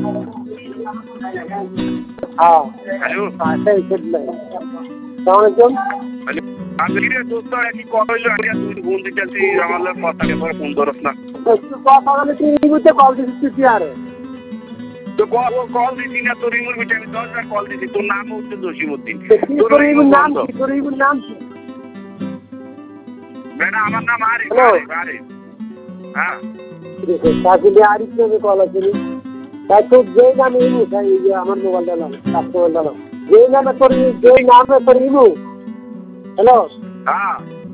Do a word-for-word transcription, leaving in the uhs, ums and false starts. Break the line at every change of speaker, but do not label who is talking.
हाँ
हेलो
सही कितना सलामकुम
আমি রে দোস্ত কি কইলো আগে তুই ফোন দিতেছি আমার কথা পরে ফোন ধরছ না
একটু কথা বলে তুই ইমুতে কল দিছিস তুই আরে
তো কল কল দিছি না তোর ইমুর বিটে আমি দশ বার কল দিছি তোর নাম হচ্ছে জসিমউদ্দিন
তোর ইমুর নাম কি তোর ইমুর নাম কি
বেটা আমার নাম আরিফ আরিফ হ্যাঁ
তাহলে আরিফ কে কল আছে তাই তো যেই নামে ইমু তাই যে আমার মোবাইল দাও কাস্টমার দাও যেই নামে তোর যেই নামে তোর ইমু হ্যালো
হ্যাঁ